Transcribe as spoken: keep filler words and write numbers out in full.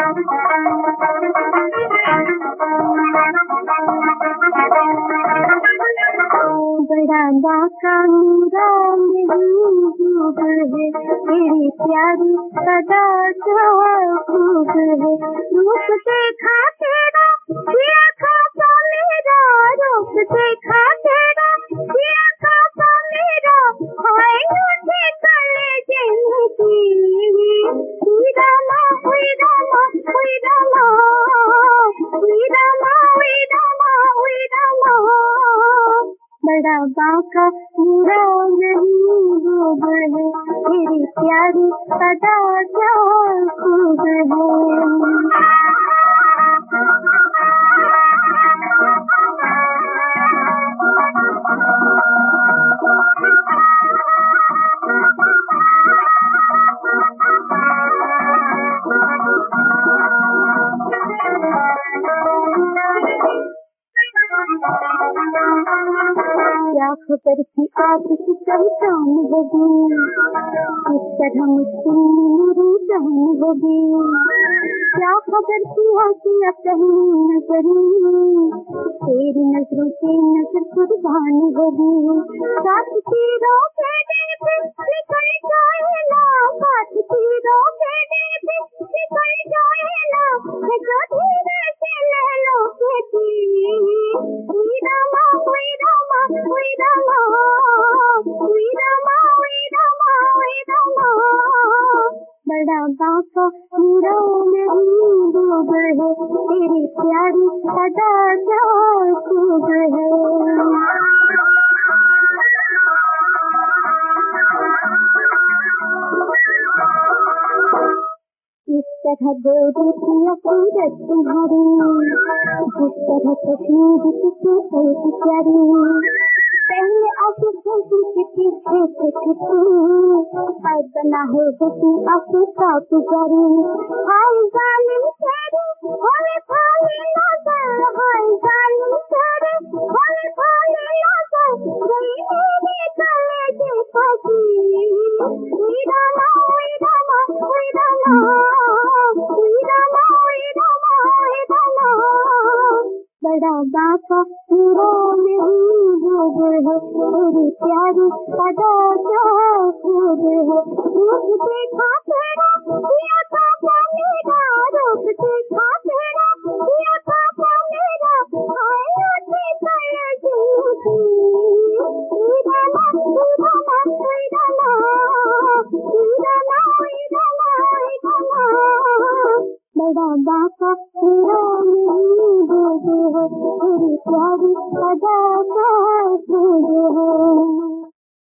बड़ा बाका मेरा महबूब है, तेरी प्यारी सदा खूब है। रूप देखा तेरा ये खासा मेरा, रूप देखा तेरा ये खासा मेरा, हाय मुझे कलेजे में हुई रामा हुई रामा हुई रामा हुई रामा हुई रामा हुई रामा। बड़ा बाका मेरा महबूब है, तेरी प्यारी सदा खूब है। क्या खबर थी आपकी पहचान होगी, इस तरह मुझसे मेरी जान होगी। क्या खबर थी आपकी अपनी नजरी, तेरी नजरों से नजर कुर्बान होगी। साथ तीरों के दिल पे निकल जाएगा, साथ तीरों के दिल पे निकल जाएगा, जो धीरे से लहरों के तीर। हुई रामा हुई रामा हुई रामा हुई रामा हुई रामा हुई रामा। बड़ा बाका मेरा महबूब है, तेरी प्यारी सदा खूब है। इस तरह गोरी थी सूरत तुम्हारी, जिस तरह कश्मीर की एक प्यारी। पहले आंसू फूटी के पीछे से छुट्टी, अब बना है हुस्न आंसू का पुजारी। हाय जालिम तेरे भोले भाले नजर, हाय जालिम तेरे भोले भाले नजर, गई मेरे कलेजे फंसी। हुई रामा हुई रामा हुई रामा हुई रामा हुई रामा हुई रामा। बड़ा बाका मेरा महबूब है, तेरी प्यारी सदा खूब है। रूप देखा तेरा ये खासा मेरा, रूप देखा तेरा ये खासा मेरा, हाय मुझे कलेजे में हुई रामा हुई रामा हुई रामा हुई रामा हुई रामा हुई रामा। बड़ा बाका मेरा महबूब है, तेरी प्यारी सदा खूब है।